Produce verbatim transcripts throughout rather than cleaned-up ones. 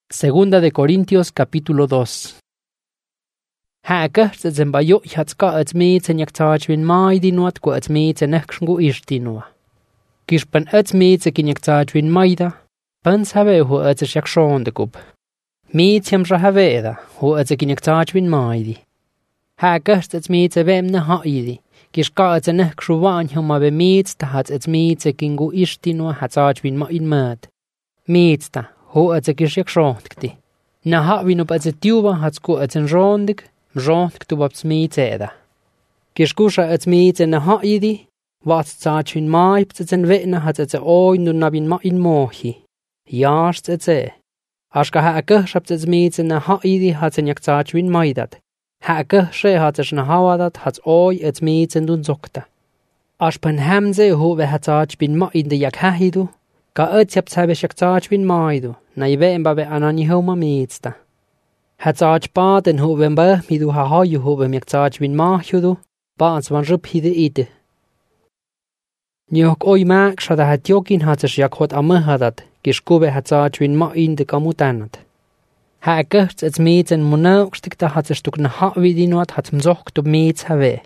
Segunda de Corintios capítulo dos. Haakert het bayo jatska het meet en jaktaaj win mai di nuat ko het meet en ekschngu ishti nua. Kispan het meet en jaktaaj win maida, pans have ho het is jakshonde kub. Meet jam haveda, ho het ik jaktaaj win maidi. Haakert het meet en wem ne haidi. Kiska het en ekschru waan homa be meet ta het het meet en kingu ishti nua hataaj win ma in maat. Meet ta. Ho het ik is jakshondkti. Na ha win op het tuba het ko het en rondig. Mjont tu babs meeteda. Kiskusha het meet en ha idi, wat zaach win mai pts en wetna hat het oi nu nabin ma in mohi. Jaarst het ze. Aska ha geshapt het meet en ha idi hat en jak zaach win mai dat. Ha geshe hat es na hawadat hat oi het meet en dun zokta. Aspen hamze ho we hat zaach bin ma in de jak hahidu. Ka het hebt habe jak zaach win mai du. Na ibe en babe anani homa meetsta. Het zaaj baden ho wemba midu ha ha ju ho wem jak zaaj win ma judu baans wan rup hide ide. Nyok oi maak shada het jokin hat es jak hot amme hadat geskube het zaaj win ma in de kamutanat. Ha gert het meeten monakstik da hat es tuk na ha widi not hat mzocht op meets have.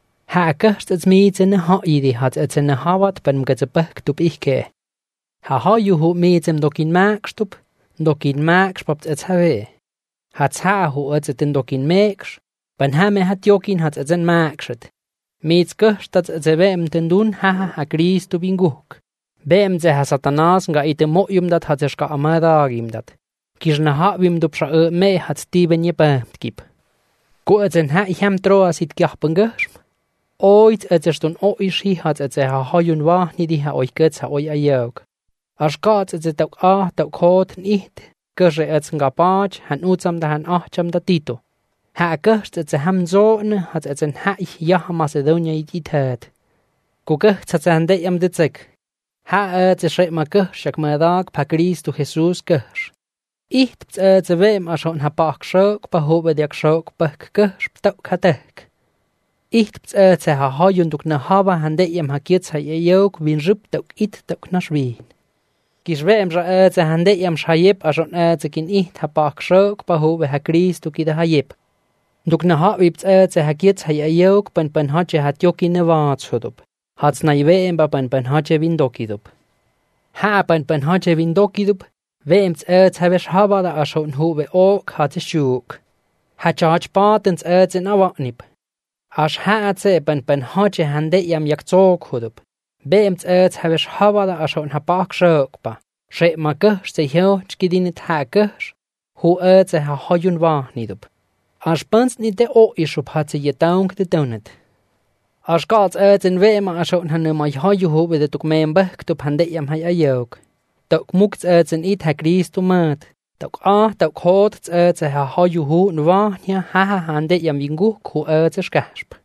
Ha gert het meeten ha idi hat het en ha wat ben gezebek op ikke. Ha ha ju ho meetem dokin maak stop dokin maak spapt het have. Het ha ho het het in dokin meeks, ben hame het jokin het het en meekset. Meets gust dat het ze wem ten doen ha ha ha Christo binguk. Bem ze ha satanas nga ite moium dat het es ka amadagim dat. Kisna ha wim dupsha e me het Steven je beamt kip. Ko het en ha ich hem troa sit gachpen gesm. Ooit het es don oishi het het ze ha hajun wahni di ha oik gets ha oi a jeuk. As gaat het het ook a dat koot niet. Gushe het nga paaj, han utsam da han acham da tito. Ha gust het ze hem zoone, hat het een haich jaha Macedonia idit het. Ko gust het ze han deyam dit zeg. Ha het ze schreef ma gust, jak ma dag pa Christo Jesus gust. Icht het ze wem as on ha pak schok, pa hobe diak schok, pa gust, ptok ha dek. Icht het ze ha hajun duk na hava han deyam ha kiets ha je jook, win rup tok it tok na schween. Kis wem ra het ze hande yam shayep as on het ze kin it ha pak shok pa ho we ha Christo ki da hayep. Duk na ha wipt het ze ha kiets ha yok pen pen hatje hat yokin ne waat shodop. Hats na wem ba pen pen hatje win dokidop. Ha pen pen hatje win dokidop. Wems het ha wes haba da as on ho we ok hat shuk. Ha charge patens het ze na watnip. As ha ze pen pen hatje hande yam yak zok hodop. Beemt het have is havada as on ha pak shokpa. She ma gust ze heel skidin ha gus. Ho het ze ha hajun wa niet op. As pans niet de o is op hat ze je dank de donet. As gaat het en we ma as on ha ne ma haju ho we de tuk meem bek op hande yam ha yok. Tok mukt het en it ha Christo mat. Tok a tok hot het ze ha haju ho wa ja ha ha hande yam wingu ko het ze skasp.